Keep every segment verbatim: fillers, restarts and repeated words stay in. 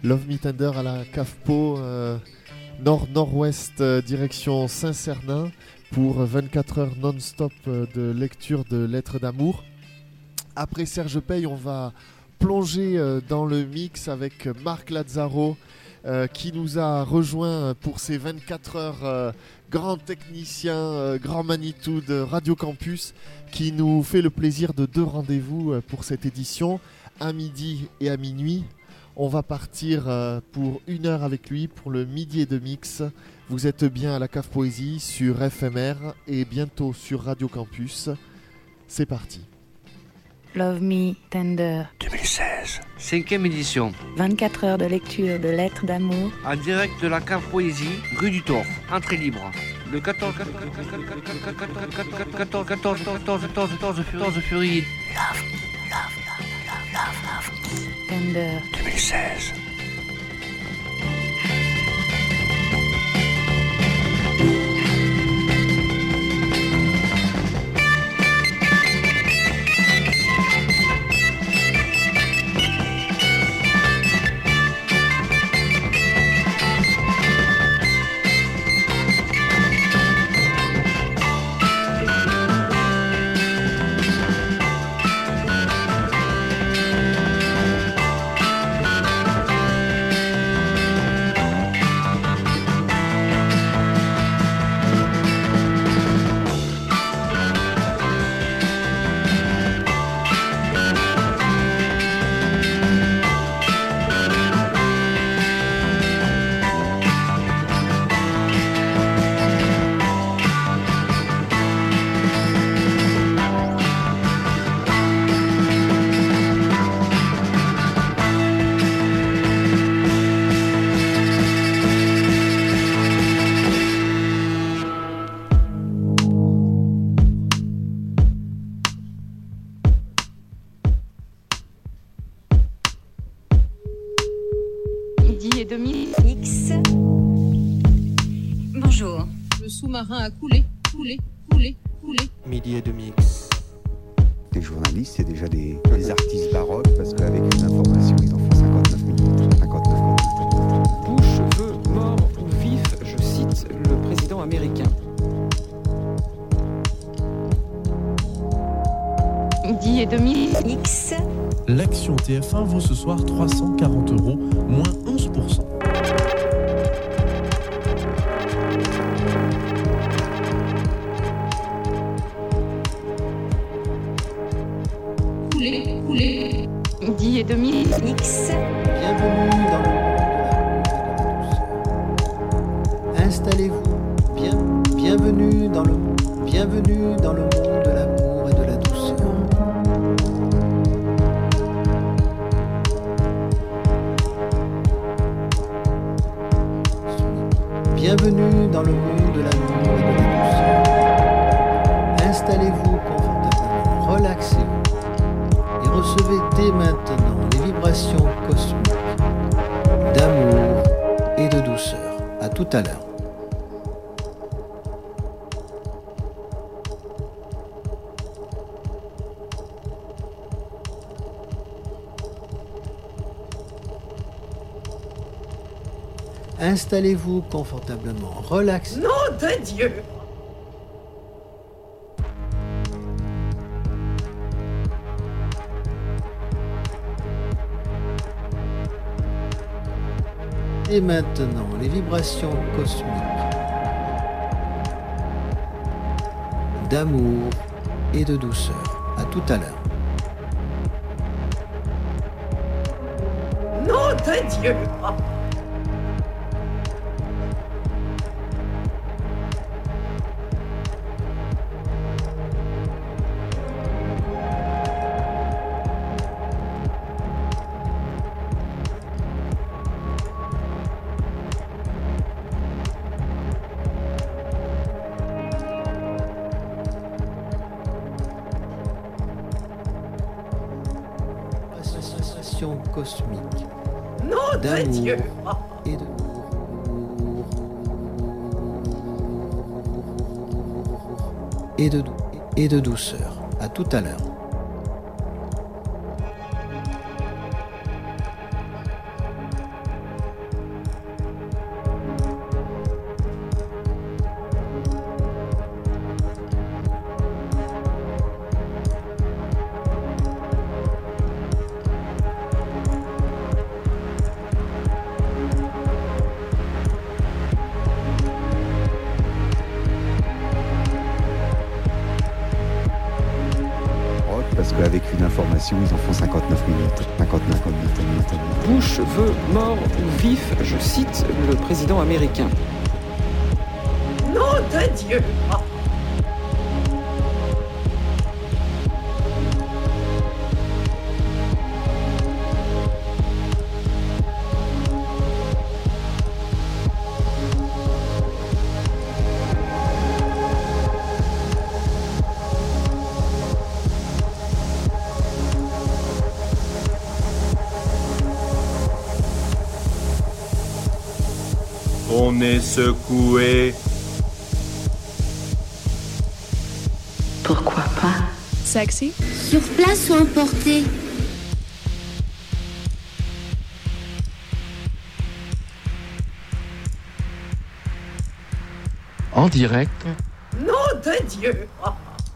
Love Me Tender à la CAFPO, euh, nord-nord-ouest, euh, direction Saint-Cernin, pour vingt-quatre heures non-stop euh, de lecture de lettres d'amour. Après Serge Paye, on va plonger euh, dans le mix avec Marc Lazzaro, euh, qui nous a rejoint pour ces vingt-quatre heures, euh, grand technicien, euh, grand Manitou de Radio Campus, qui nous fait le plaisir de deux rendez-vous euh, pour cette édition, à midi et à minuit. On va partir euh, pour une heure avec lui pour le midi et de mix. Vous êtes bien à la Cave Poésie sur F M R et bientôt sur Radio Campus. C'est parti. Love Me Tender deux mille seize, cinquième édition. vingt-quatre heures de lecture de lettres d'amour. En direct de la Cave Poésie, rue du Thor. Entrée libre. Le quatorze février. Love, love, love, love, love Me Tender deux mille seize. Sous-marin a coulé, coulé, coulé, coulé. Midi et demi mix. Les journalistes, c'est déjà des, des artistes baroques parce qu'avec une information, ils en font cinquante-neuf minutes. cinquante-neuf minutes. Bush veut mort ou vif, je cite le président américain. Midi et demi X. L'action T F un vaut ce soir trois cent quarante euros, moins onze pour cent. Midi et demi X. Bienvenue dans le monde de la douceur. Installez-vous, bien, bienvenue dans le bienvenue dans le monde de l'amour et de la douceur. Bienvenue dans le monde de l'amour et de la douceur. Installez-vous confortablement, relaxez-vous et recevez dès maintenant les vibrations cosmiques d'amour et de douceur. À tout à l'heure. Installez-vous confortablement, relaxez. Nom de Dieu! Et maintenant, les vibrations cosmiques d'amour et de douceur. À tout à l'heure. Nom de Dieu! Cosmique nom de Dieu et de et de et de douceur. À tout à l'heure. parce qu'avec une information, ils en font cinquante-neuf minutes. cinquante-neuf minutes, minutes, minutes. Bush veut mort ou vif, je cite le président américain. Nom de Dieu! Oh. On est secoué. Pourquoi pas? Sexy. Sur place ou emporté? En direct. Nom de Dieu! Oh.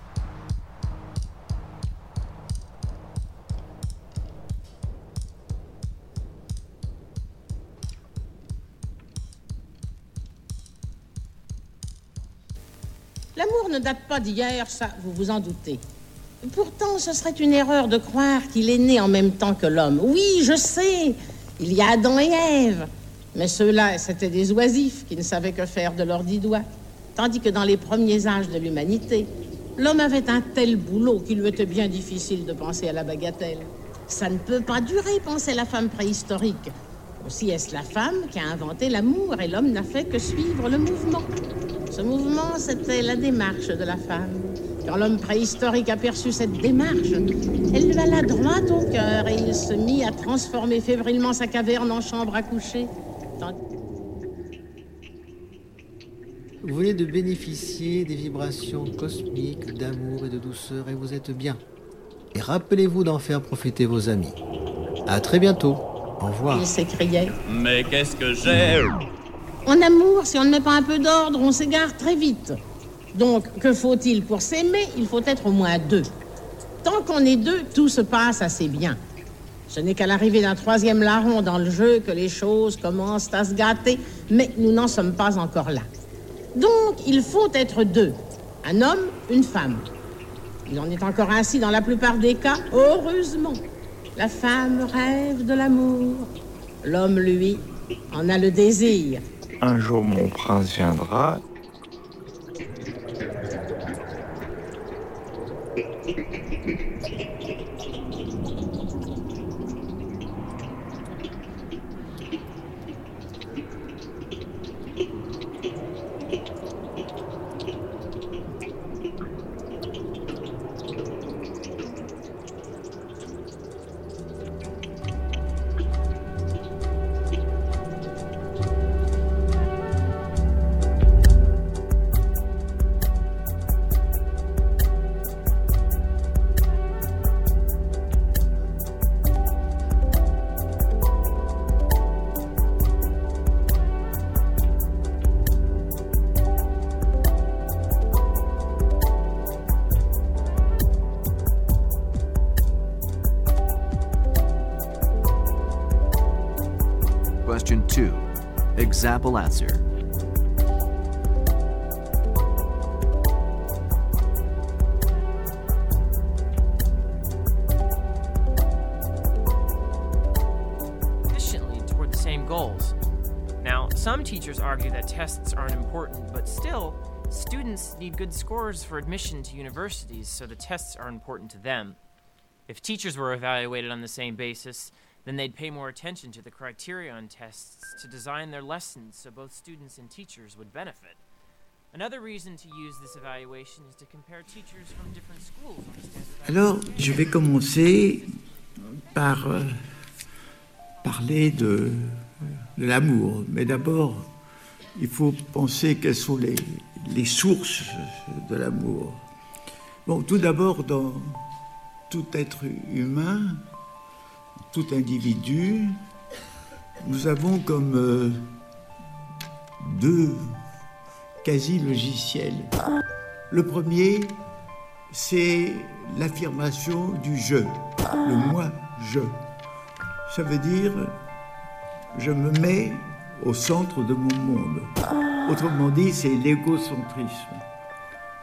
L'amour ne date pas d'hier, ça, vous vous en doutez. Pourtant, ce serait une erreur de croire qu'il est né en même temps que l'homme. Oui, je sais, il y a Adam et Ève. Mais ceux-là, c'étaient des oisifs qui ne savaient que faire de leurs dix doigts. Tandis que dans les premiers âges de l'humanité, l'homme avait un tel boulot qu'il lui était bien difficile de penser à la bagatelle. Ça ne peut pas durer, pensait la femme préhistorique. Aussi est-ce la femme qui a inventé l'amour et l'homme n'a fait que suivre le mouvement. Ce mouvement, c'était la démarche de la femme. Quand l'homme préhistorique aperçut cette démarche, elle lui alla droit au cœur et il se mit à transformer fébrilement sa caverne en chambre à coucher. Tant... Vous venez de bénéficier des vibrations cosmiques d'amour et de douceur et vous êtes bien. Et rappelez-vous d'en faire profiter vos amis. À très bientôt. Au revoir. Il s'écriait. Mais qu'est-ce que j'ai? En amour, si on ne met pas un peu d'ordre, on s'égare très vite. Donc, que faut-il pour s'aimer? Il faut être au moins deux. Tant qu'on est deux, tout se passe assez bien. Ce n'est qu'à l'arrivée d'un troisième larron dans le jeu que les choses commencent à se gâter, mais nous n'en sommes pas encore là. Donc, il faut être deux. Un homme, une femme. Il en est encore ainsi dans la plupart des cas, heureusement. La femme rêve de l'amour. L'homme, lui, en a le désir. Un jour, mon prince viendra. Question two. Example answer. Efficiently toward the same goals. Now, some teachers argue that tests aren't important, but still, students need good scores for admission to universities, so the tests are important to them. If teachers were evaluated on the same basis, then they'd pay more attention to the criteria on tests to design their lessons so both students and teachers would benefit. Another reason to use this evaluation is to compare teachers from different schools. Alors, je vais commencer par euh, parler de, de l'amour. Mais d'abord, il faut penser quelles sont les, les sources de l'amour. Bon, tout d'abord, dans tout être humain, tout individu, nous avons comme euh, deux quasi-logiciels. Le premier, c'est l'affirmation du « je », le « moi-je ». Ça veut dire « je me mets au centre de mon monde ». Autrement dit, c'est l'égocentrisme.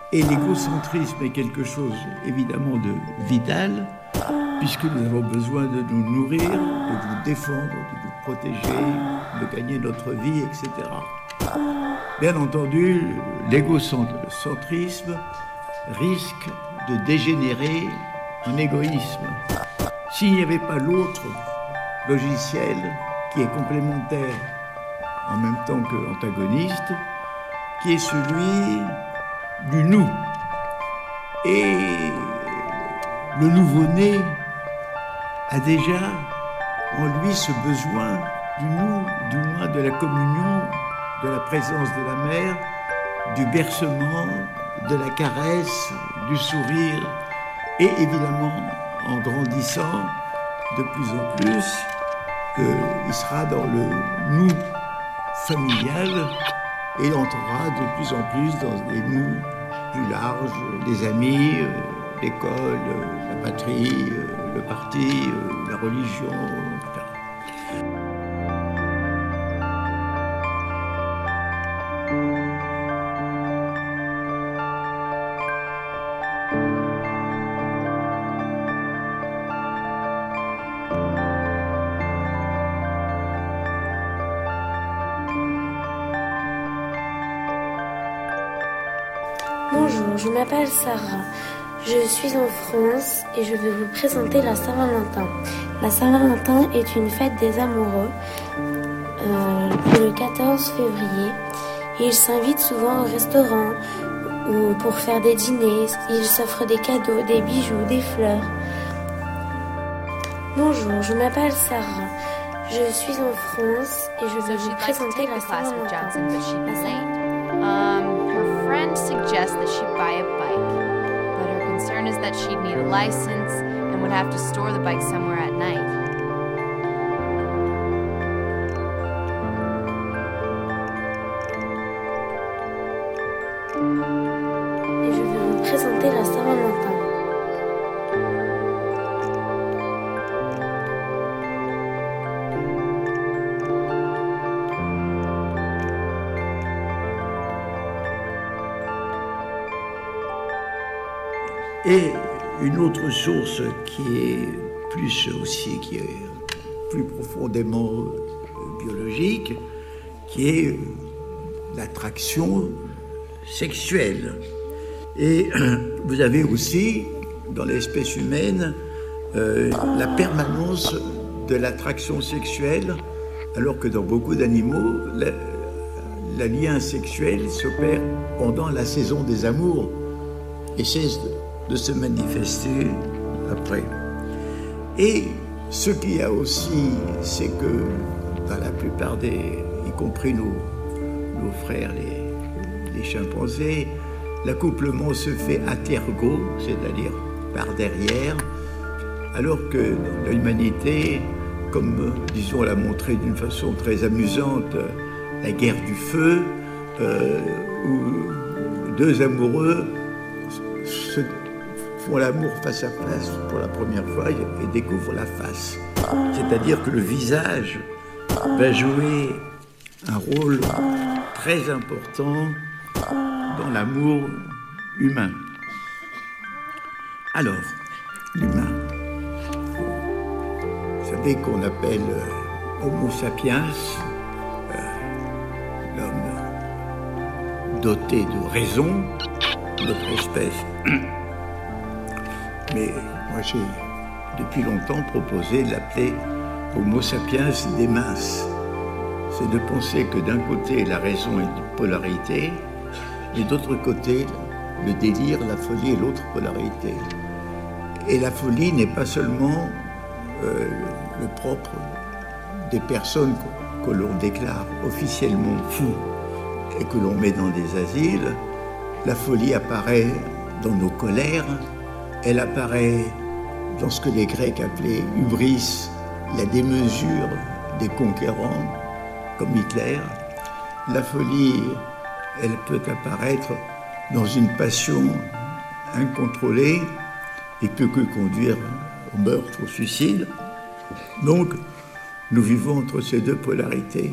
Et l'égocentrisme est quelque chose évidemment de vital, puisque nous avons besoin de nous nourrir, de nous défendre, de nous protéger, de gagner notre vie, et cetera. Bien entendu, l'égocentrisme risque de dégénérer en égoïsme. S'il n'y avait pas l'autre logiciel qui est complémentaire en même temps qu'antagoniste, qui est celui du nous. Et le nouveau-né a déjà en lui ce besoin du nous, du moins de la communion, de la présence de la mère, du bercement, de la caresse, du sourire, et évidemment, en grandissant de plus en plus, euh, il sera dans le nous familial et entrera de plus en plus dans des nous plus larges, les amis, euh, l'école, euh, la patrie, euh, le parti, euh, la religion, et cetera. Bonjour, je m'appelle Sarah. Je suis en France et je vais vous présenter la Saint-Valentin. La Saint-Valentin est une fête des amoureux euh, le quatorze février. Ils s'invitent souvent au restaurant ou pour faire des dîners. Ils s'offrent des cadeaux, des bijoux, des fleurs. Bonjour, je m'appelle Sarah. Je suis en France et je vais vous présenter la Saint-Valentin. Um, her friend suggests that she buy a bike, but her concern is that she'd need a license and would have to store the bike somewhere at night. Et je vais vous présenter la Saint-Valentin. Et une autre source qui est plus aussi, qui est plus profondément biologique, qui est l'attraction sexuelle. Et vous avez aussi, dans l'espèce humaine, euh, la permanence de l'attraction sexuelle, alors que dans beaucoup d'animaux, le lien sexuel s'opère pendant la saison des amours et cesse de de se manifester après. Et ce qu'il y a aussi, c'est que dans la plupart des, y compris nos, nos frères, les, les chimpanzés, l'accouplement se fait a tergo, c'est-à-dire par derrière, alors que dans l'humanité, comme disons l'a montré d'une façon très amusante, la guerre du feu, euh, où deux amoureux se font l'amour face à face pour la première fois et découvrent la face. C'est-à-dire que le visage va jouer un rôle très important dans l'amour humain. Alors, l'humain. Vous savez qu'on appelle Homo sapiens, euh, l'homme doté de raison, notre espèce. Mais moi, j'ai depuis longtemps proposé de l'appeler Homo sapiens des minces. C'est de penser que d'un côté, la raison est une polarité, et d'autre côté, le délire, la folie est l'autre polarité. Et la folie n'est pas seulement euh, le propre des personnes que, que l'on déclare officiellement fous et que l'on met dans des asiles. La folie apparaît dans nos colères, elle apparaît dans ce que les Grecs appelaient hubris, la démesure des conquérants, comme Hitler. La folie, elle peut apparaître dans une passion incontrôlée et peut que conduire au meurtre, au suicide. Donc, nous vivons entre ces deux polarités.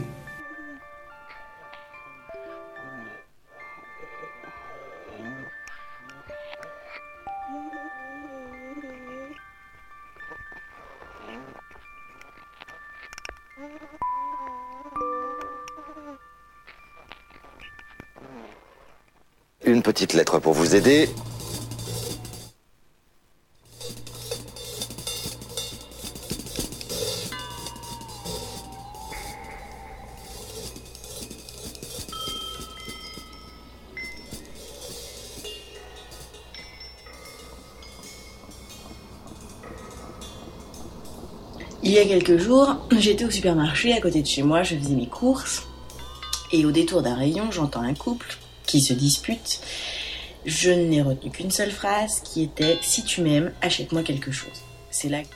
Une petite lettre pour vous aider. Il y a quelques jours, j'étais au supermarché à côté de chez moi, je faisais mes courses, et au détour d'un rayon, j'entends un couple qui se dispute. Je n'ai retenu qu'une seule phrase qui était « Si tu m'aimes, achète-moi quelque chose ». C'est là que...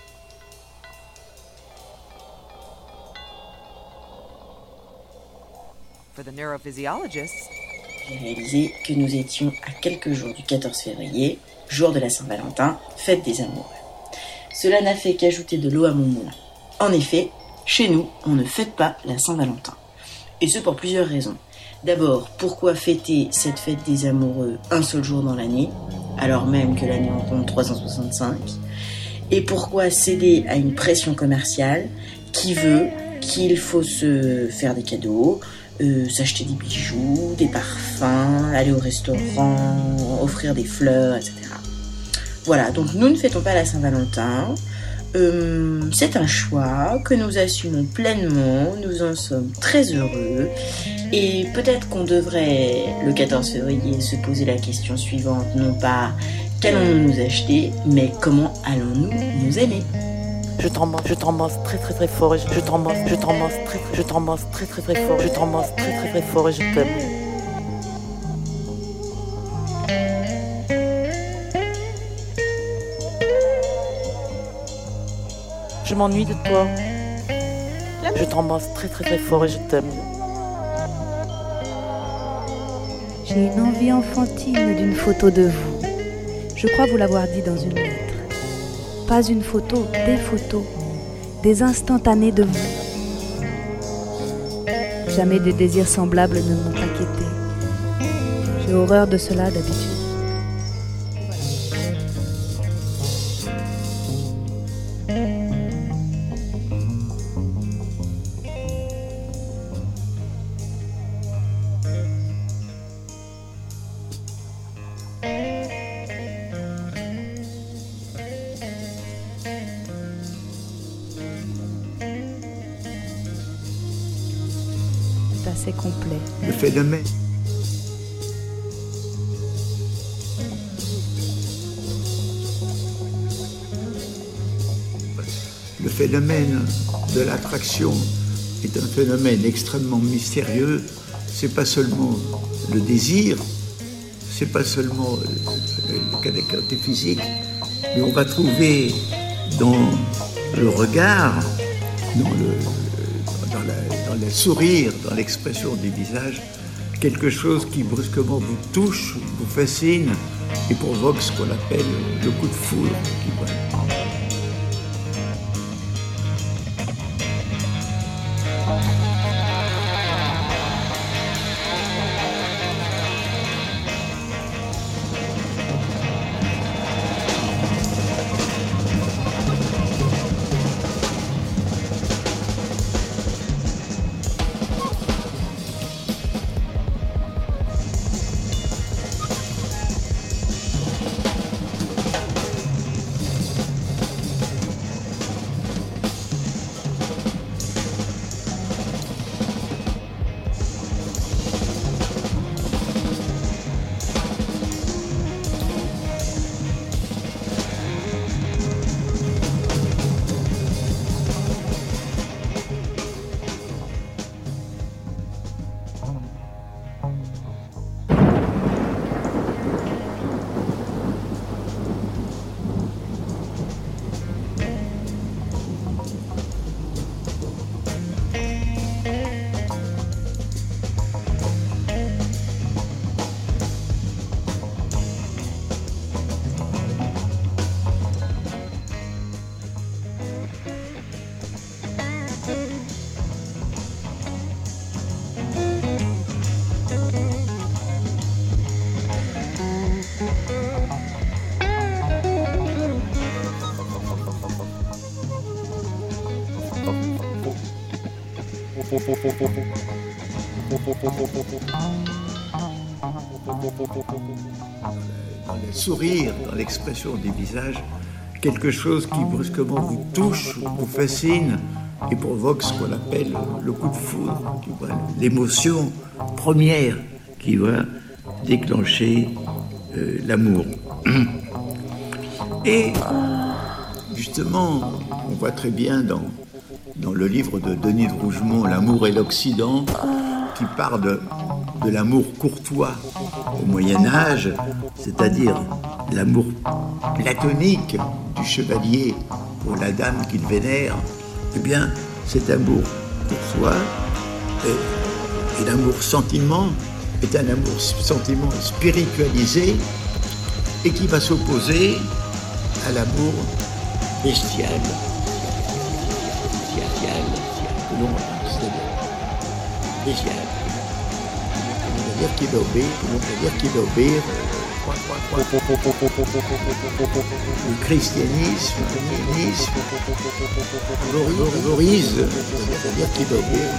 For the neurophysiologists, j'ai réalisé que nous étions à quelques jours du quatorze février, jour de la Saint-Valentin, fête des amoureux. Cela n'a fait qu'ajouter de l'eau à mon moulin. En effet, chez nous, on ne fête pas la Saint-Valentin. Et ce pour plusieurs raisons. D'abord, pourquoi fêter cette fête des amoureux un seul jour dans l'année, alors même que l'année en compte trois cent soixante-cinq? Et pourquoi céder à une pression commerciale qui veut qu'il faut se faire des cadeaux, euh, s'acheter des bijoux, des parfums, aller au restaurant, offrir des fleurs, et cetera. Voilà, donc nous ne fêtons pas la Saint-Valentin. Euh, c'est un choix que nous assumons pleinement, nous en sommes très heureux. Et peut-être qu'on devrait, le quatorze février, se poser la question suivante, non pas qu'allons-nous nous acheter, mais comment allons-nous nous aimer? Je t'embrasse, je t'embrasse très très très fort et je, je t'embrasse, je t'embrasse très très, je t'embrasse très très très fort, je t'embrasse très très très fort et je t'aime. Je m'ennuie de toi. Je t'embrasse très très très fort et je t'aime. J'ai une envie enfantine d'une photo de vous. Je crois vous l'avoir dit dans une lettre. Pas une photo, des photos, des instantanés de vous. Jamais des désirs semblables ne m'ont inquiété. J'ai horreur de cela d'habitude. Assez complet. Le phénomène. Le phénomène de l'attraction est un phénomène extrêmement mystérieux. C'est pas seulement le désir, c'est pas seulement le côté physique, mais on va trouver dans le regard, dans le Dans, la, dans le sourire, dans l'expression du visage, quelque chose qui brusquement vous touche, vous fascine et provoque ce qu'on appelle le coup de foudre. Qui, voilà. Dans le sourire, dans l'expression des visages, quelque chose qui brusquement vous touche, vous fascine et provoque ce qu'on appelle le coup de foudre, qui voit l'émotion première qui va déclencher euh, l'amour. Et justement, on voit très bien dans, dans le livre de Denis de Rougemont, L'amour et l'Occident, qui parle de, de l'amour courtois au Moyen-Âge, c'est-à-dire l'amour platonique du chevalier pour la dame qu'il vénère. Eh bien, cet amour courtois et, et l'amour sentiment est un amour sentiment spiritualisé et qui va s'opposer à l'amour bestial, bestial, que l'on bestial. On va dire qu'il va obéir, on va dire qu'il va obéir. Le christianisme, le communisme favorise, c'est-à-dire qu'il va obéir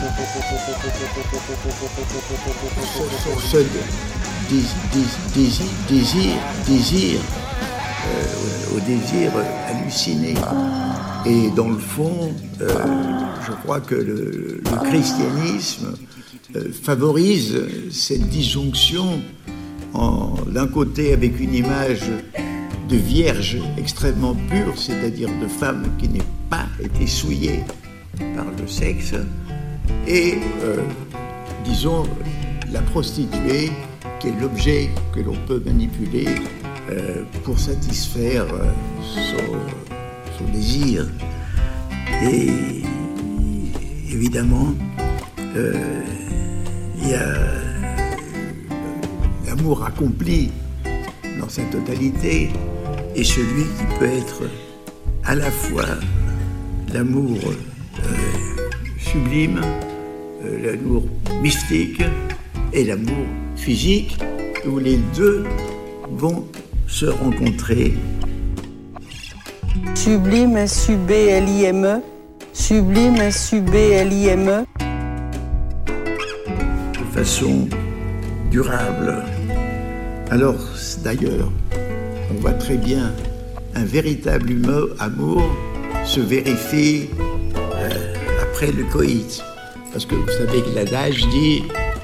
ce désir, désir, désir, euh, au désir halluciné. Et dans le fond, euh, je crois que le, le christianisme euh, favorise cette disjonction en, d'un côté avec une image de vierge extrêmement pure, c'est-à-dire de femme qui n'ait pas été souillée par le sexe, et, euh, disons, la prostituée qui est l'objet que l'on peut manipuler euh, pour satisfaire euh, son, son désir. Et évidemment, euh, il y a l'amour accompli dans sa totalité et celui qui peut être à la fois l'amour euh, sublime, euh, l'amour mystique et l'amour physique, où les deux vont se rencontrer. Sublime, S U B L I M E. Sublime, S U B L I M E. De façon durable. Alors, d'ailleurs, on voit très bien un véritable amour se vérifie euh, après le coït. Parce que vous savez que l'adage dit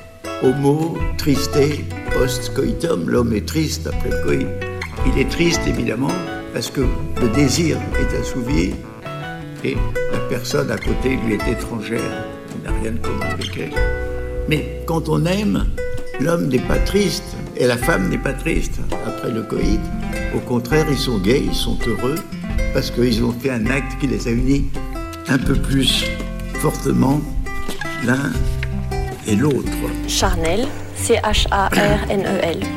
homo triste post coitum, l'homme est triste après le coït. Il est triste évidemment parce que le désir est assouvi et la personne à côté lui est étrangère, il n'a rien de commun avec elle. Mais quand on aime, l'homme n'est pas triste et la femme n'est pas triste après le coït. Au contraire, ils sont gays, ils sont heureux parce qu'ils ont fait un acte qui les a unis un peu plus fortement l'un et l'autre. Charnel, C H A R N E L.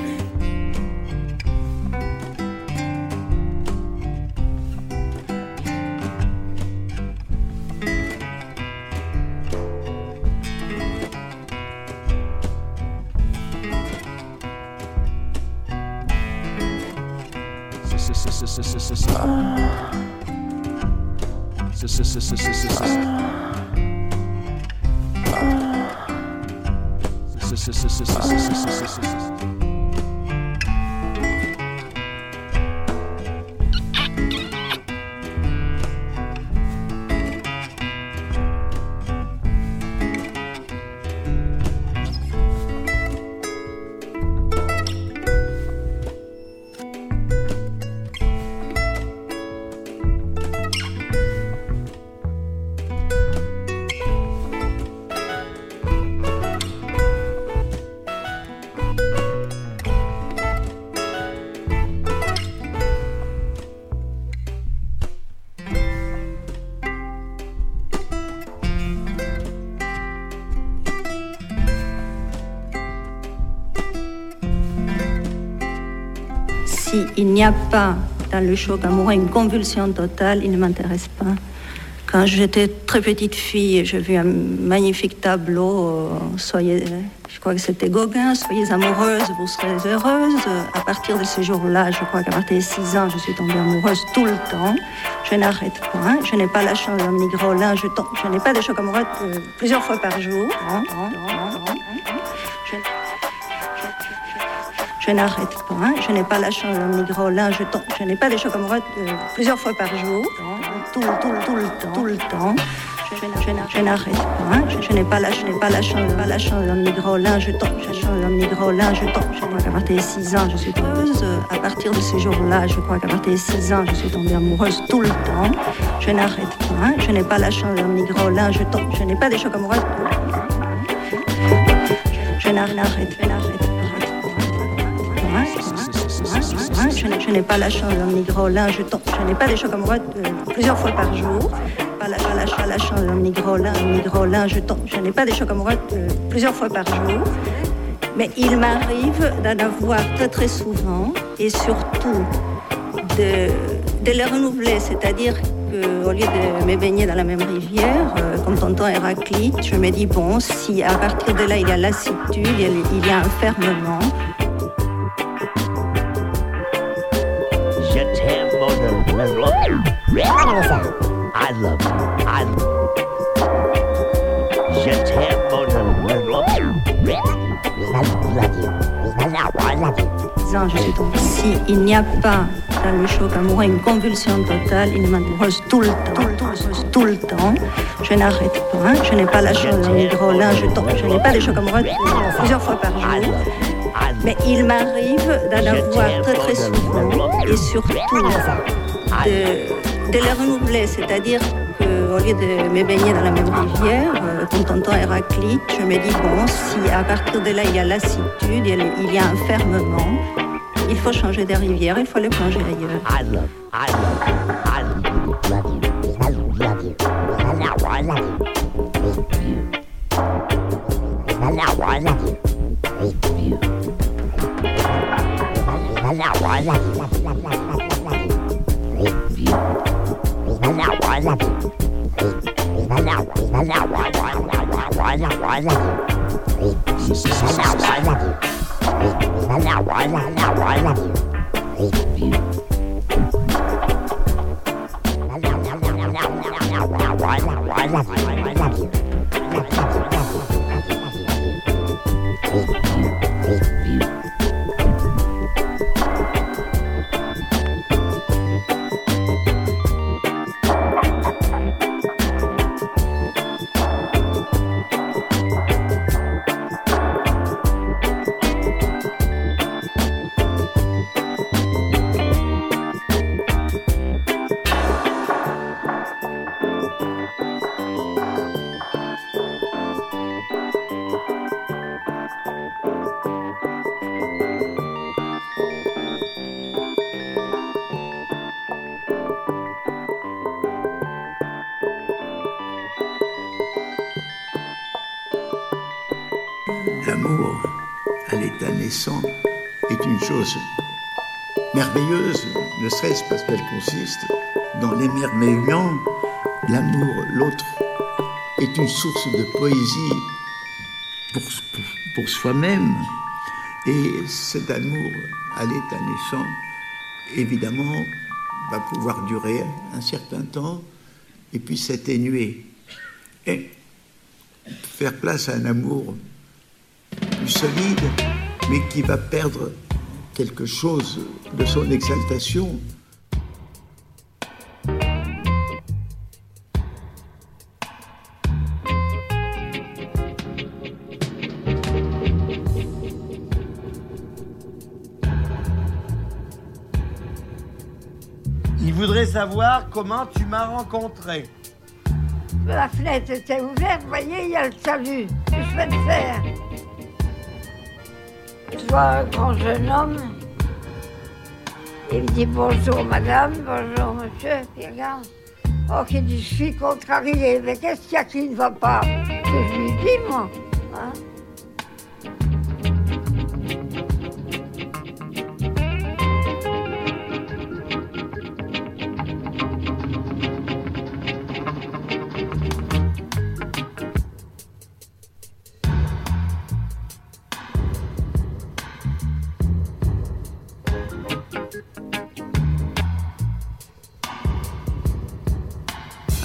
S'il n'y a pas dans le choc amoureux une convulsion totale, il ne m'intéresse pas. Quand j'étais très petite fille, j'ai vu un magnifique tableau, euh, soyez, je crois que c'était Gauguin, soyez amoureuse, vous serez heureuse. À partir de ce jour-là, je crois qu'à partir de six ans, je suis tombée amoureuse tout le temps. Je n'arrête point, je n'ai pas la chance d'un migrolin, je, tombe, je n'ai pas de choc amoureux euh, plusieurs fois par jour. Hein, hein, hein, hein, je, je n'arrête point, je n'ai pas la chance d'un migrolin, je, tombe, je n'ai pas de choc amoureux euh, plusieurs fois par jour. Tout, tout, tout le temps, tout le temps. Je, je, je, je n'arrête pas. Je, je n'ai pas la, je n'ai pas la chance, pas la chance d'un migrolin. Je tombe, je chance d'un migrolin. Je tombe. Je crois qu'à partir de six ans, je suis heureuse. À partir de ce jour-là, je crois qu'à partir de six ans, je suis tombée amoureuse tout le temps. Je n'arrête pas. Je n'ai pas la chance d'un migrolin. Je tombe. Je n'ai pas de choc amoureux. Je n'arrête, je n'arrête. Je, je n'ai pas la chance d'un migrolin, je, tombe, je n'ai pas des chocs amoureux euh, plusieurs fois par jour. Pas la, pas la, pas la chance d'un migrolin, un migrolin, je, tombe, je n'ai pas des chocs amoureux euh, plusieurs fois par jour. Mais il m'arrive d'en avoir très très souvent et surtout de, de les renouveler, c'est-à-dire qu'au lieu de me baigner dans la même rivière, euh, comme tonton Héraclite, je me dis bon, si à partir de là il y a lassitude, il y a, il y a un fermement. I love you. I love you. Je t'aime, mon amour. I love you. Je suis tombée. S'il n'y a pas dans le choc amoureux une convulsion totale, il m'amoureuse tout le temps, tout le temps, tout le temps. Je n'arrête pas. Je n'ai pas la chance d'un migrolin. Je tombe. Je n'ai pas de choc amoureux plusieurs fois par jour. Mais il m'arrive d'en avoir très très souvent et surtout de, de les renouveler, c'est-à-dire qu'au lieu de me baigner dans la même rivière, euh, comme tonton Héraclite, je me dis bon, si à partir de là il y a lassitude, il y a, il y a un fermement, il faut changer de rivière, il faut aller plonger ailleurs. I love, I love, I love you, I love you, I love you, I love you, I love you, I love you, I love you, I love you. L'amour à l'état naissant est une chose merveilleuse, ne serait-ce parce qu'elle consiste dans l'émerveillement. L'amour, l'autre, est une source de poésie pour, pour, pour soi-même. Et cet amour à l'état naissant, évidemment, va pouvoir durer un certain temps et puis s'atténuer. Et faire place à un amour plus solide, mais qui va perdre quelque chose de son exaltation. Il voudrait savoir comment tu m'as rencontré. La fenêtre était ouverte, vous voyez, il y a le salut. Que je vais te faire? Je vois un grand jeune homme. Il me dit bonjour madame, bonjour monsieur. Puis regarde. Oh, qu'il dit, je suis contrarié. Mais qu'est-ce qu'il y a qui ne va pas? Que je lui dis, moi. Hein?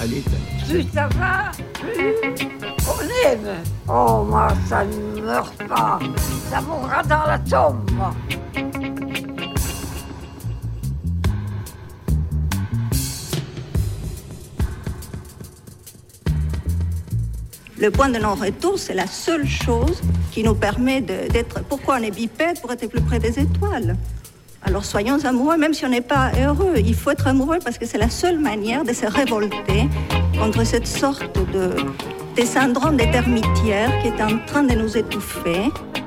à l'état. Plus ça va, plus on aime. Oh, moi, ça ne meurt pas. Ça mourra dans la tombe, moi. Le point de non-retour, c'est la seule chose qui nous permet de, d'être... Pourquoi on est bipède? Pour être plus près des étoiles. Alors soyons amoureux, même si on n'est pas heureux. Il faut être amoureux parce que c'est la seule manière de se révolter contre cette sorte de, de syndrome des termitières qui est en train de nous étouffer.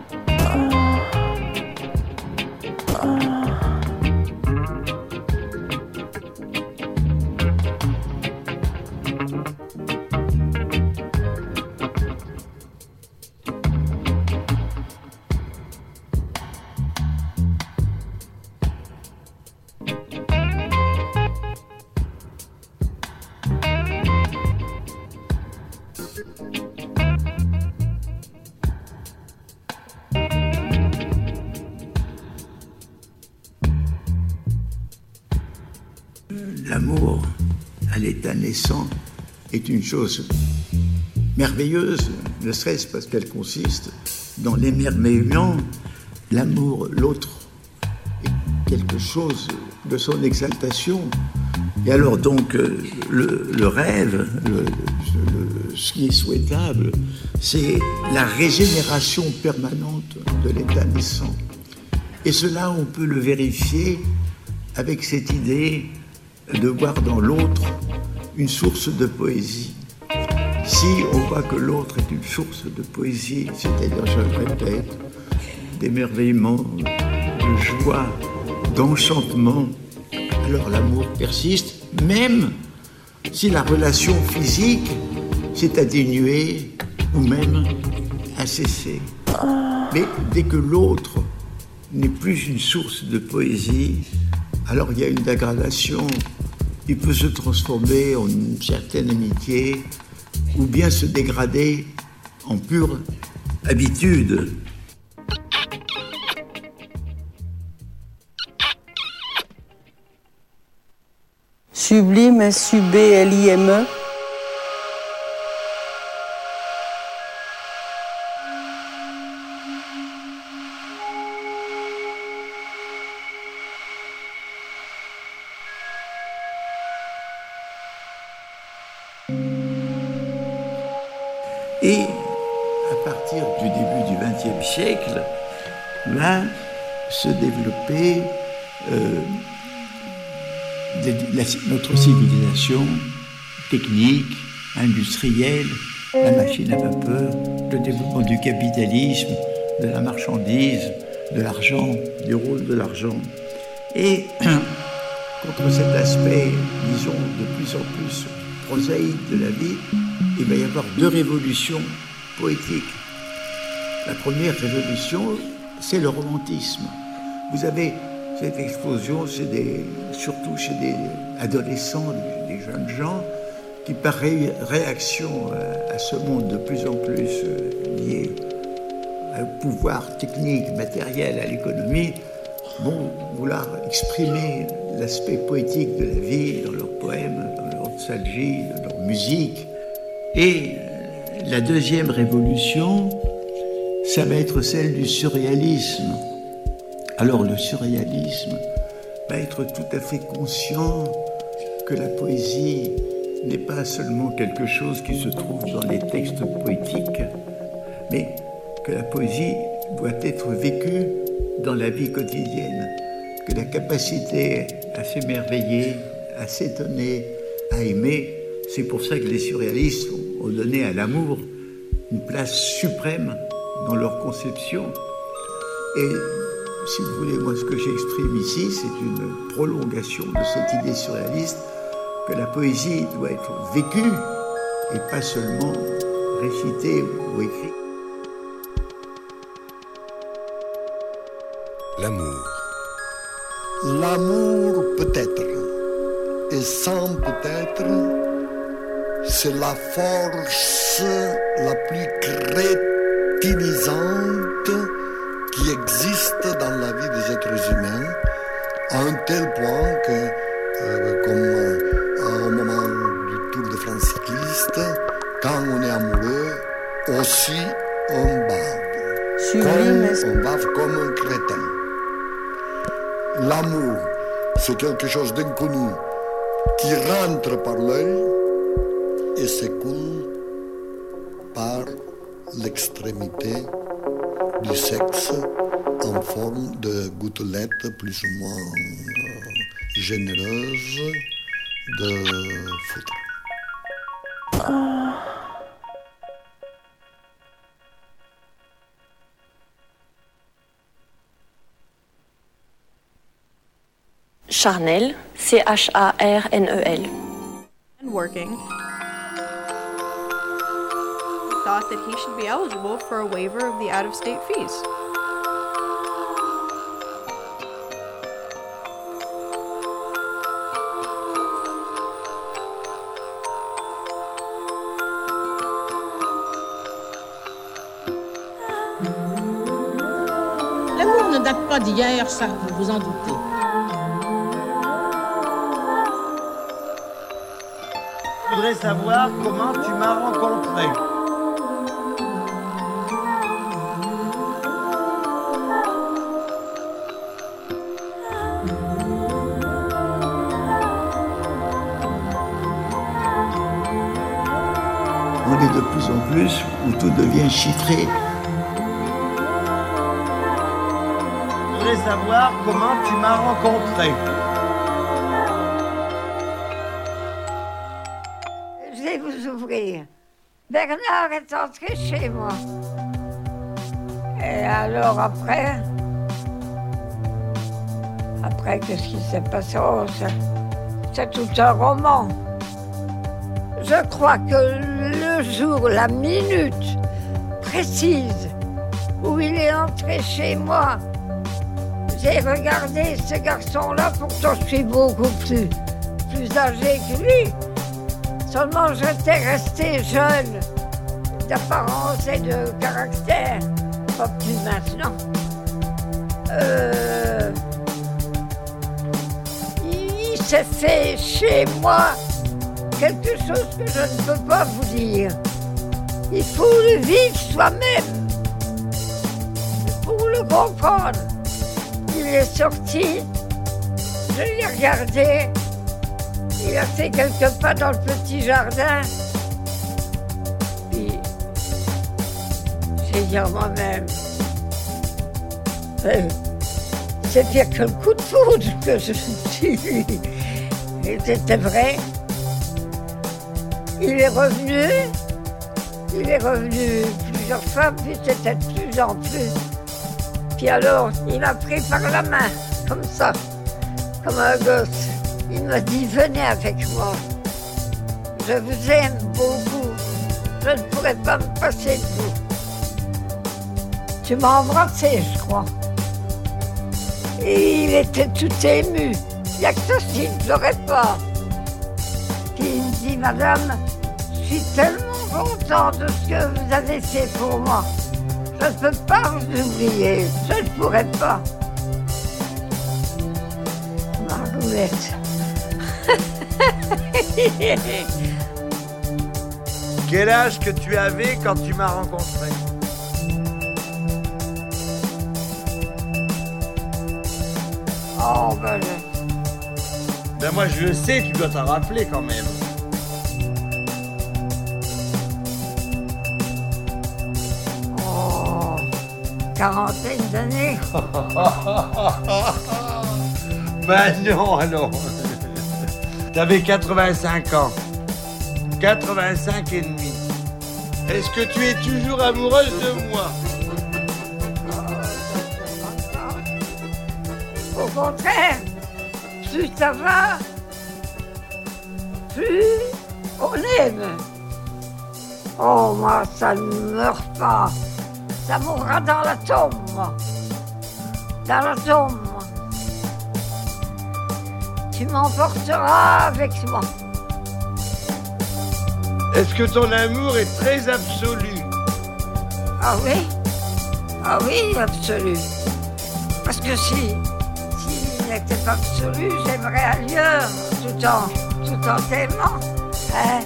L'amour à l'état naissant est une chose merveilleuse, ne serait-ce parce qu'elle consiste dans l'émerveillement. L'amour, l'autre, est quelque chose de son exaltation. Et alors donc, le, le rêve, le, le, ce qui est souhaitable, c'est la régénération permanente de l'état naissant. Et cela, on peut le vérifier avec cette idée de voir dans l'autre une source de poésie. Si on voit que l'autre est une source de poésie, c'est-à-dire, je le répète, d'émerveillement, de joie, d'enchantement, alors l'amour persiste, même si la relation physique s'est atténuée ou même a cessé. Mais dès que l'autre n'est plus une source de poésie, alors il y a une dégradation. Il peut se transformer en une certaine amitié ou bien se dégrader en pure habitude. Sublime, S U B L I M E. Et à partir du début du vingtième siècle, va se développer euh, de, la, notre civilisation technique, industrielle, la machine à vapeur, le développement du capitalisme, de la marchandise, de l'argent, du rôle de l'argent. Et contre cet aspect, disons, de plus en plus prosaïque de la vie, il va y avoir deux révolutions poétiques. La première révolution, c'est le romantisme. Vous avez cette explosion, c'est des, surtout chez des adolescents, des, des jeunes gens, qui par ré, réaction à, à ce monde de plus en plus euh, lié au pouvoir technique, matériel, à l'économie, vont vouloir exprimer l'aspect poétique de la vie dans leurs poèmes, dans leur nostalgie, dans leur musique. Et la deuxième révolution, ça va être celle du surréalisme. Alors le surréalisme va être tout à fait conscient que la poésie n'est pas seulement quelque chose qui se trouve dans les textes poétiques, mais que la poésie doit être vécue dans la vie quotidienne, que la capacité à s'émerveiller, à s'étonner, à aimer, c'est pour ça que les surréalistes ont donné à l'amour une place suprême dans leur conception. Et si vous voulez, moi ce que j'exprime ici, c'est une prolongation de cette idée surréaliste que la poésie doit être vécue et pas seulement récitée ou écrite. L'amour. L'amour peut-être, et sans peut-être, c'est la force la plus crétinisante qui existe dans la vie des êtres humains, à un tel point que, euh, comme euh, au moment du Tour de France, on bave comme un crétin. L'amour, c'est quelque chose d'inconnu qui rentre par l'œil et s'écoule par l'extrémité du sexe en forme de gouttelettes plus ou moins euh, généreuses de foudre. Charnel, C H A R N E L. And working, thought that he should be eligible for a waiver of the out-of-state fees. L'amour ne date pas d'hier, ça, vous vous en doutez. Je voudrais savoir comment tu m'as rencontré. On est de plus en plus où tout devient chiffré. Je voudrais savoir comment tu m'as rencontré. Je vais vous ouvrir. Bernard est entré chez moi. Et alors après, après qu'est-ce qui s'est passé? Oh, c'est, c'est tout un roman. Je crois que le jour, la minute précise où il est entré chez moi, j'ai regardé ce garçon-là, pourtant je suis beaucoup plus, plus âgé que lui. Seulement j'étais restée jeune, d'apparence et de caractère, pas plus maintenant. Euh, il s'est fait chez moi quelque chose que je ne peux pas vous dire. Il faut le vivre soi-même pour le comprendre. Il est sorti, je l'ai regardé, il a fait quelques pas dans le petit jardin, puis j'ai dit à moi-même, euh, c'est pire que le coup de foudre que je suis. Et c'était vrai. Il est revenu, il est revenu plusieurs fois, puis c'était de plus en plus. Puis alors, il m'a pris par la main, comme ça, comme un gosse. Il m'a dit, venez avec moi. Je vous aime beaucoup. Je ne pourrais pas me passer de vous. Tu m'as embrassé, je crois. Et il était tout ému. Il n'y a que ça s'il ne pleurait pas. Puis il me dit, madame, je suis tellement content de ce que vous avez fait pour moi. Je ne peux pas vous oublier, je ne pourrais pas. Margoulette. Quel âge que tu avais quand tu m'as rencontré? Oh, ben je... Ben moi je le sais, tu dois t'en rappeler quand même. Oh, quarantaine d'années. Ben non, alors. T'avais quatre-vingt-cinq ans. quatre-vingt-cinq et demi. Est-ce que tu es toujours amoureuse de moi? Au contraire, plus ça va, plus on aime. Oh, moi, ça ne meurt pas. Ça mourra dans la tombe, moi. Dans la tombe, moi. Tu m'emporteras avec moi. Est-ce que ton amour est très absolu? Ah oui? Ah oui, absolu. Parce que si, s'il n'était pas absolu, j'aimerais ailleurs, tout en, tout en t'aimant. Hein?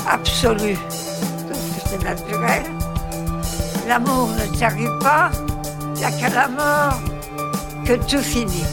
Absolu. Tout ce que c'est naturel. L'amour ne t'arrive pas, n'y a qu'à la mort que tout finit.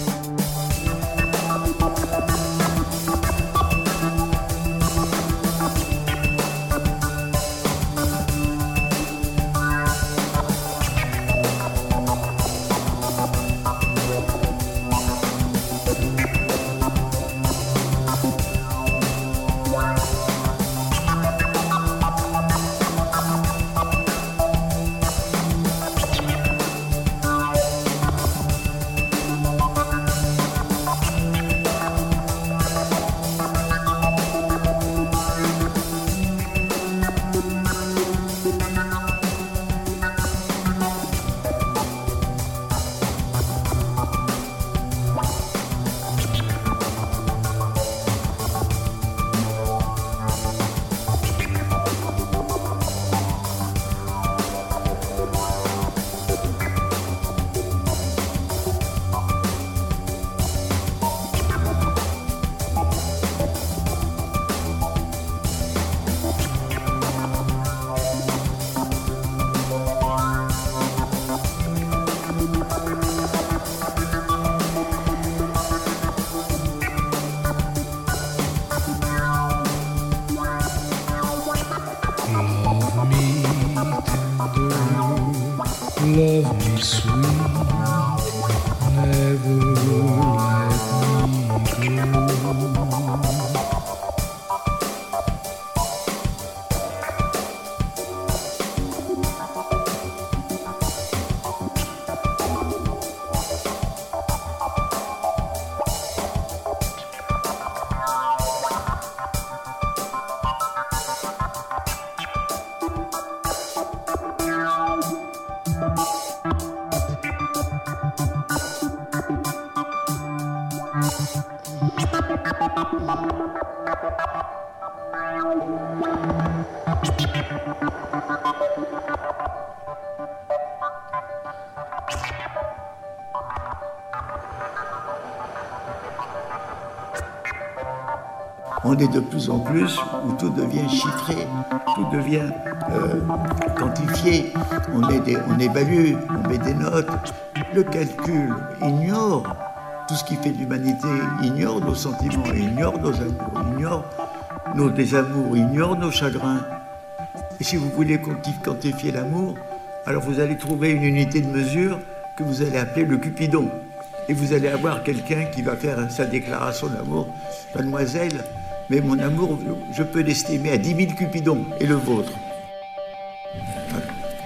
Love me sweet, never let me go. On est de plus en plus où tout devient chiffré, tout devient euh, quantifié, on, est des, on évalue, on met des notes. Le calcul ignore tout ce qui fait l'humanité, ignore nos sentiments, ignore nos amours, ignore nos désamours, ignore nos chagrins. Et si vous voulez quantifier l'amour, alors vous allez trouver une unité de mesure que vous allez appeler le Cupidon. Et vous allez avoir quelqu'un qui va faire sa déclaration d'amour. Mademoiselle, mais mon amour, je peux l'estimer à dix mille Cupidons, et le vôtre. Voilà.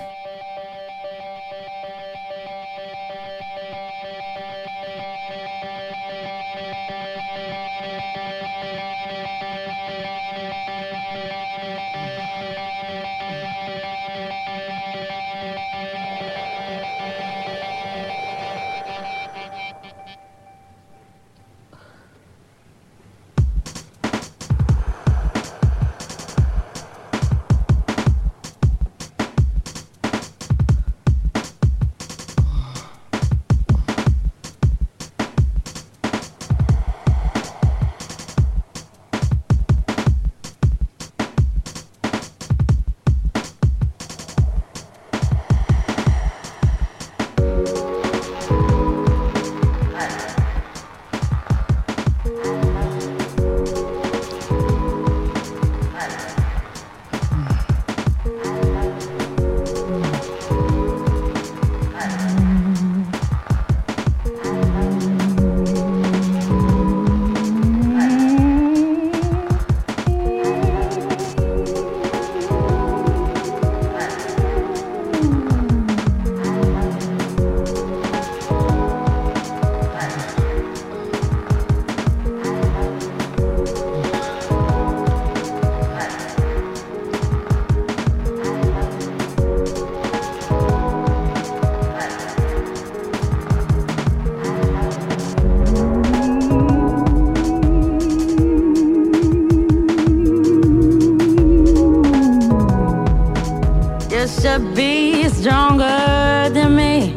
To be stronger than me.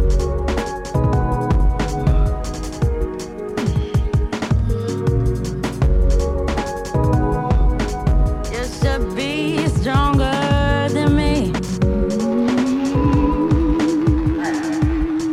Just to be stronger than me.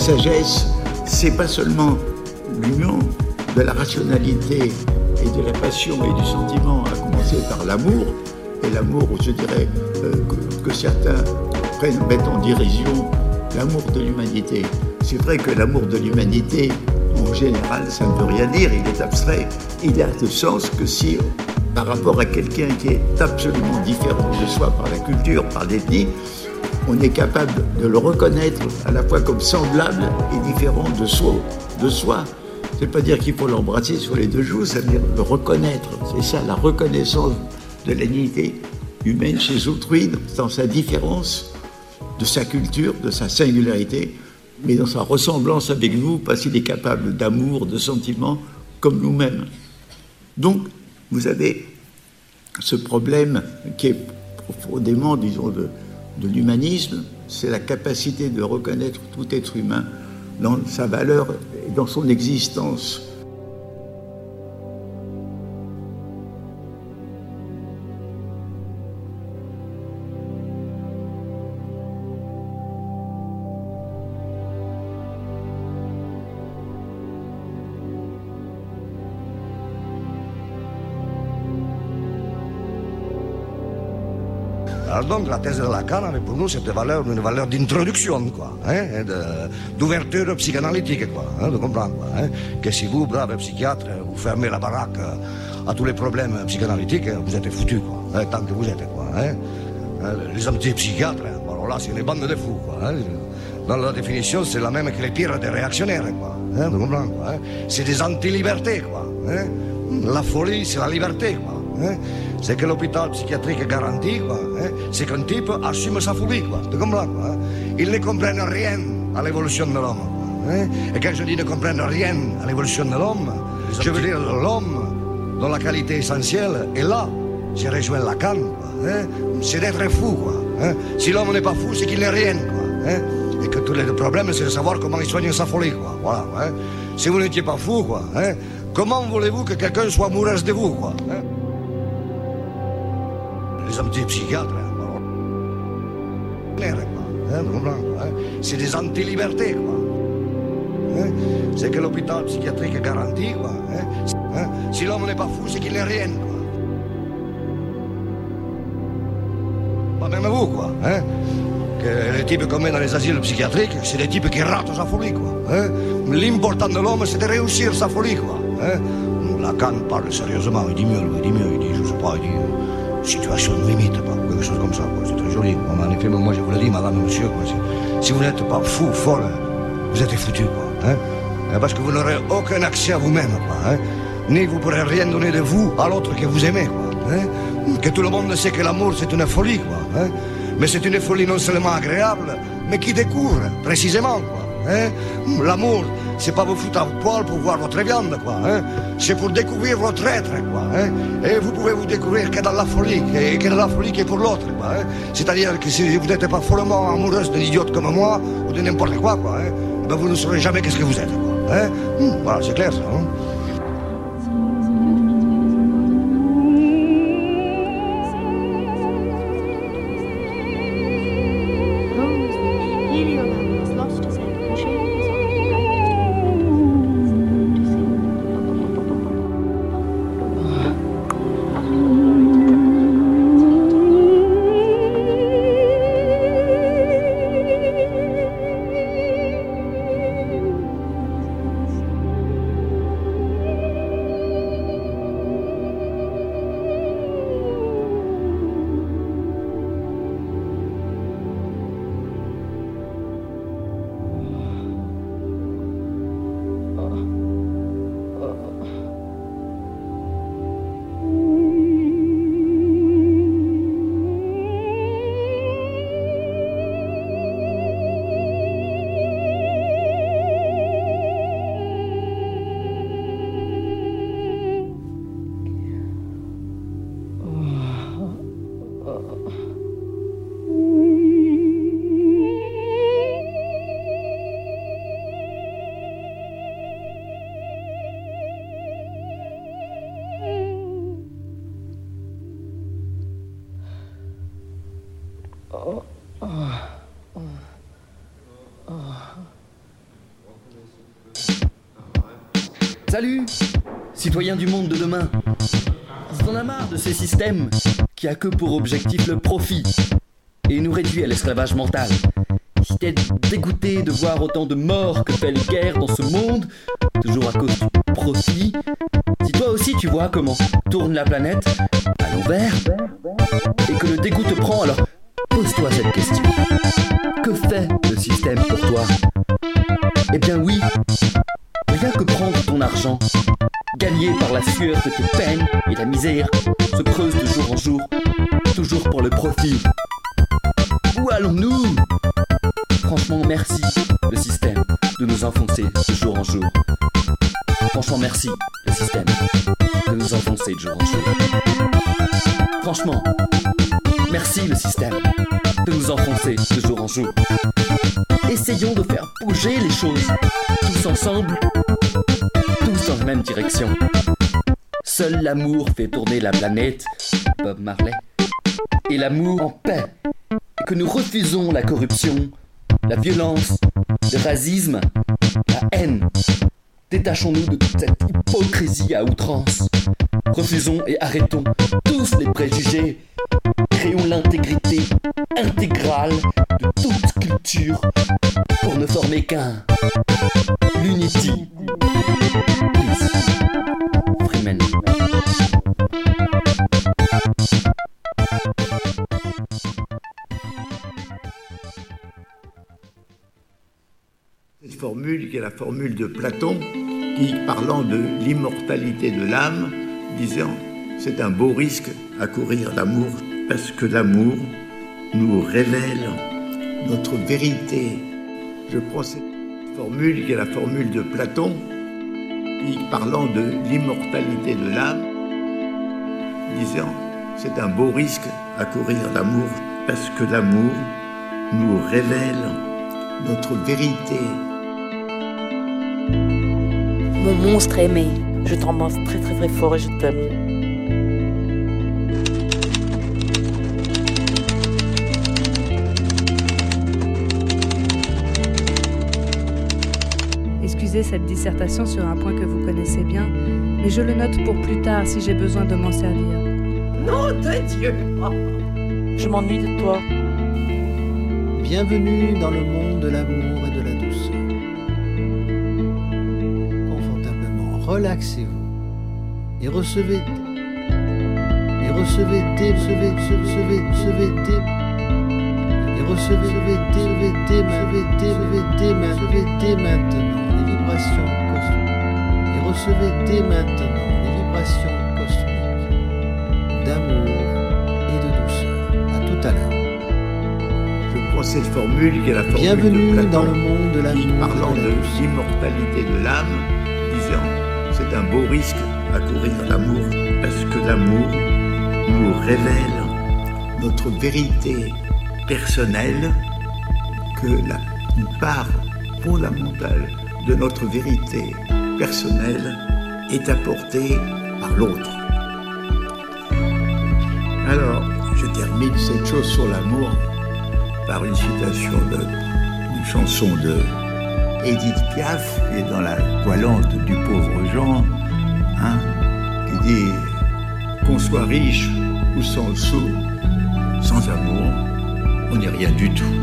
sagesse, c'est pas seulement l'union de la rationalité et de la passion et du sentiment, à commencer par l'amour, et l'amour, je dirais, euh, que, que certains prennent, mettent en dérision, l'amour de l'humanité. C'est vrai que l'amour de l'humanité, en général, ça ne veut rien dire, il est abstrait. Il n'a de sens que si, par rapport à quelqu'un qui est absolument différent de soi par la culture, par l'ethnie, on est capable de le reconnaître à la fois comme semblable et différent de soi. De soi. C'est pas dire qu'il faut l'embrasser sur les deux joues, ça veut dire le reconnaître. C'est ça, la reconnaissance de la dignité humaine chez autrui, dans sa différence, de sa culture, de sa singularité, mais dans sa ressemblance avec nous, parce qu'il est capable d'amour, de sentiments, comme nous-mêmes. Donc, vous avez ce problème qui est profondément, disons, de, de l'humanisme, c'est la capacité de reconnaître tout être humain dans sa valeur et dans son existence. Alors donc la thèse de Lacan avait pour nous cette valeur, une valeur d'introduction, quoi, hein, d'ouverture psychanalytique, quoi, hein, de comprendre, quoi, hein, que si vous, brave psychiatre, vous fermez la baraque à tous les problèmes psychanalytiques, vous êtes foutus, quoi, hein, tant que vous êtes, quoi, hein. Les antipsychiatres, alors là, c'est une bande de fous, quoi, hein. Dans la définition, c'est la même que les pires des réactionnaires, quoi, hein, de comprendre, quoi, hein. C'est des anti-libertés, quoi, hein. La folie, c'est la liberté, quoi. Hein? C'est que l'hôpital psychiatrique garantit, quoi, hein? C'est qu'un type assume sa folie, quoi. Tu comprends, quoi, hein? Ils ne comprennent rien à l'évolution de l'homme, quoi, hein? Et quand je dis ne comprennent rien à l'évolution de l'homme, je veux dire l'homme dont la qualité essentielle est là. J'ai rejoint Lacan, quoi, hein? C'est d'être fou, quoi, hein? Si l'homme n'est pas fou, c'est qu'il n'est rien, quoi, hein? Et que tous les problèmes, c'est de savoir comment il soigne sa folie, quoi. Voilà, hein? Si vous n'étiez pas fou, quoi, hein? Comment voulez-vous que quelqu'un soit amoureux de vous, quoi, hein? Les antipsychiatres, hein, c'est des anti-libertés, quoi. Hein? C'est que l'hôpital psychiatrique garantit, quoi. Hein? Hein? Si l'homme n'est pas fou, c'est qu'il n'est rien, quoi. Pas même vous, quoi. Hein? Que les types qu'on met dans les asiles psychiatriques, c'est des types qui ratent sa folie, quoi. Hein? L'important de l'homme, c'est de réussir sa folie, quoi. Hein? Lacan parle sérieusement, il dit mieux, il dit mieux, il dit, je sais pas, il dit... situation limite, pas quelque chose comme ça, c'est très joli. En effet, moi je vous le dis, madame et monsieur, quoi, si, si vous n'êtes pas fou, folle, vous êtes foutu, quoi, hein, parce que vous n'aurez aucun accès à vous-même, quoi, hein, ni vous pourrez rien donner de vous à l'autre que vous aimez, quoi, hein, que tout le monde sait que l'amour c'est une folie, quoi, hein, mais c'est une folie non seulement agréable, mais qui découvre précisément, quoi, hein, l'amour. C'est pas vous foutre à poil pour voir votre viande, quoi, hein. C'est pour découvrir votre être, quoi, hein. Et vous pouvez vous découvrir que dans la folie, et que dans la folie qui est pour l'autre, quoi, hein. C'est-à-dire que si vous n'êtes pas follement amoureuse d'un idiote comme moi, ou de n'importe quoi, quoi, hein, ben vous ne saurez jamais qu'est-ce que vous êtes, quoi, hein. Voilà, c'est clair, ça, hein. Salut, citoyens du monde de demain. Si t'en as marre de ces systèmes qui a que pour objectif le profit et nous réduit à l'esclavage mental, si t'es dégoûté de voir autant de morts que fait les guerres dans ce monde, toujours à cause du profit, si toi aussi tu vois comment tourne la planète à l'envers et que le dégoût te prend, alors pose-toi cette question. Que fait le système pour toi? Eh bien oui, rien que prendre ton argent, gagné par la sueur de tes peines et la misère, se creuse de jour en jour, toujours pour le profit. Où allons-nous? Franchement, merci, le système, de nous enfoncer de jour en jour. Franchement, merci, le système, de nous enfoncer de jour en jour. Franchement, merci, le système, de nous enfoncer de jour en jour. Essayons de faire bouger les choses, tous ensemble, tous dans la même direction. Seul l'amour fait tourner la planète, Bob Marley, et l'amour en paix, et que nous refusons la corruption, la violence, le racisme, la haine. Détachons-nous de toute cette hypocrisie à outrance. Refusons et arrêtons tous les préjugés. Créons l'intégrité intégrale de toute culture pour ne former qu'un. L'unity. Peace. Freeman. Cette formule qui est la formule de Platon, qui, parlant de l'immortalité de l'âme, disait « c'est un beau risque à courir l'amour, parce que l'amour nous révèle notre vérité ». Je prends cette formule qui est la formule de Platon, qui, parlant de l'immortalité de l'âme, disait « c'est un beau risque à courir l'amour, parce que l'amour nous révèle notre vérité ». Mon monstre aimé, je t'embrasse très très très fort et je t'aime. Excusez cette dissertation sur un point que vous connaissez bien, mais je le note pour plus tard si j'ai besoin de m'en servir. Nom de Dieu! Je m'ennuie de toi. Bienvenue dans le monde de l'amour et de la douceur. Relaxez-vous et recevez et recevez des recevez recevez recevez des et recevez recevez des recevez des recevez des recevez dès maintenant les vibrations cosmiques et recevez dès maintenant les vibrations cosmiques d'amour et de douceur. À tout à l'heure. Je prends cette formule qui est la formule Bienvenue de Platon, dans le monde de l'amour, qui, parlant de, de l'immortalité de l'âme, disait c'est un beau risque à courir l'amour, parce que l'amour nous révèle notre vérité personnelle, que la, une part fondamentale de notre vérité personnelle est apportée par l'autre. Alors, je termine cette chose sur l'amour par une citation d'une chanson de Edith Piaf, qui est dans la toilante du pauvre Jean, hein, qui dit qu'on soit riche ou sans sou, sans amour, on n'est rien du tout.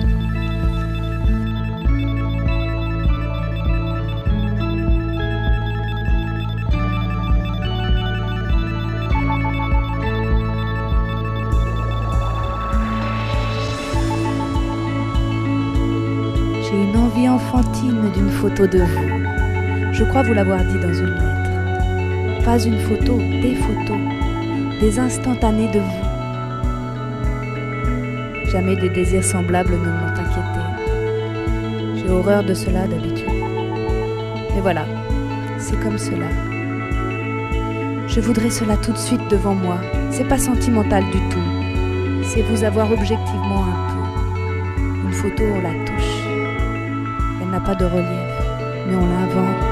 J'ai une envie enfantine d'une photo de vous. Je crois vous l'avoir dit dans une lettre. Pas une photo, des photos, des instantanés de vous. Jamais des désirs semblables ne m'ont inquiété. J'ai horreur de cela d'habitude. Mais voilà, c'est comme cela. Je voudrais cela tout de suite devant moi. C'est pas sentimental du tout. C'est vous avoir objectivement un peu. Une photo, on la touche. Elle n'a pas de relief, mais on l'invente.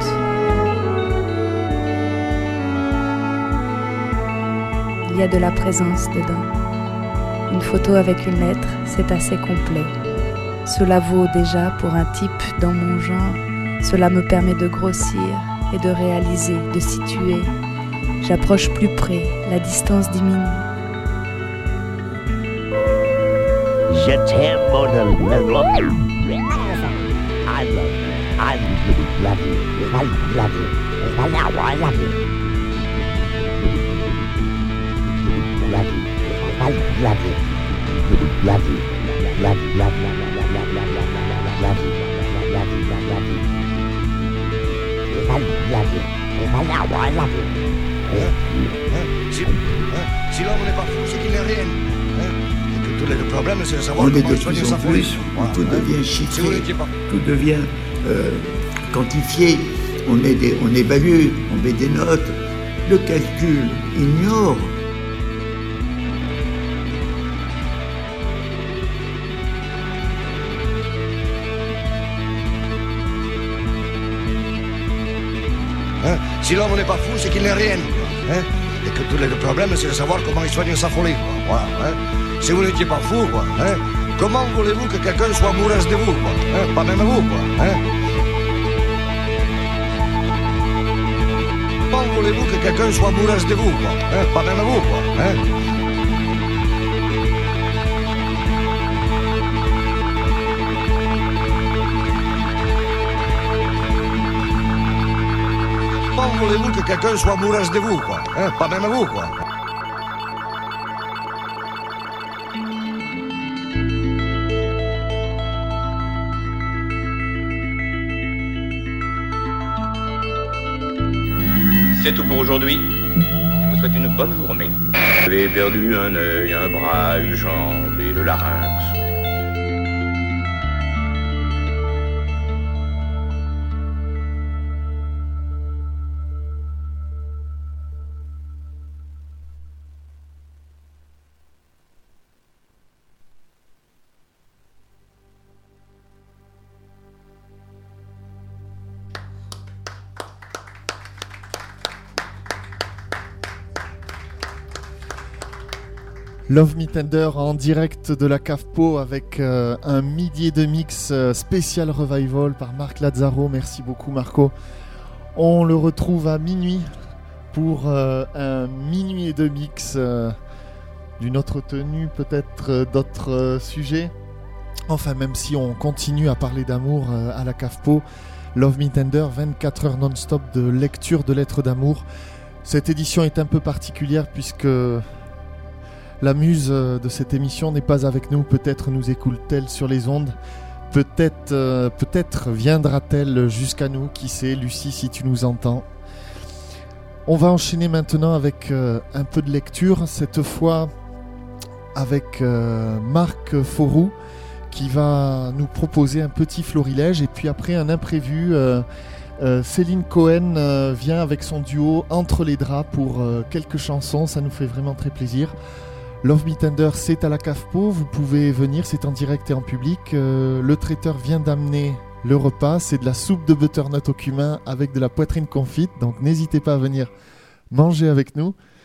Il y a de la présence dedans. Une photo avec une lettre, c'est assez complet. Cela vaut déjà pour un type dans mon genre. Cela me permet de grossir et de réaliser, de situer. J'approche plus près, la distance diminue. Je t'aime, mon love you. I love you. I love you. I love you. I love you. I love you. Love you. I love you. Love you. Love you. Love you. Love you. Love you. Love you. Love you. I love you. I love you. Si, si l'homme n'est pas fou, c'est qu'il n'est rien. Tous les problèmes, c'est de savoir on est comment de soigner plus sa en folie. plus, où tout devient chiffré, Si tout devient euh, quantifié, on, est des, on évalue, on met des notes, le calcul ignore. Hein? Si l'homme n'est pas fou, c'est qu'il n'est rien. Hein? Et que tous les problèmes, c'est de savoir comment il soigne sa folie. Quoi. Voilà, hein? Si vous n'étiez pas fou, quoi, hein? Comment voulez-vous que quelqu'un soit amoureux de vous, quoi, hein? Pas même vous, quoi, hein? Comment voulez-vous que quelqu'un soit amoureux de vous, quoi, hein? Pas même vous, quoi, hein? Comment voulez-vous que quelqu'un soit amoureux de vous, quoi, hein? Pas même vous, quoi. C'est tout pour aujourd'hui. Je vous souhaite une bonne journée. Vous avez perdu un œil, un bras, une jambe et le larynx. Love Me Tender en direct de la Cave Po avec euh, un midi de mix euh, spécial revival par Marc Lazzaro. Merci beaucoup Marco. On le retrouve à minuit pour euh, un minuit et de mix euh, d'une autre tenue, peut-être euh, d'autres euh, sujets. Enfin, même si on continue à parler d'amour euh, à la Cave Po, Love Me Tender, vingt-quatre heures non-stop de lecture de lettres d'amour. Cette édition est un peu particulière puisque la muse de cette émission n'est pas avec nous. Peut-être nous écoute-t-elle sur les ondes. Peut-être, euh, peut-être viendra-t-elle jusqu'à nous. Qui sait, Lucie, si tu nous entends. On va enchaîner maintenant avec euh, un peu de lecture. Cette fois avec euh, Marc Fauroux qui va nous proposer un petit florilège. Et puis après un imprévu, euh, euh, Céline Cohen euh, vient avec son duo Entre les draps pour euh, quelques chansons. Ça nous fait vraiment très plaisir. Love Me Tender, c'est à la Cave Po, vous pouvez venir, c'est en direct et en public. Euh, le traiteur vient d'amener le repas, c'est de la soupe de butternut au cumin avec de la poitrine confite, donc n'hésitez pas à venir manger avec nous.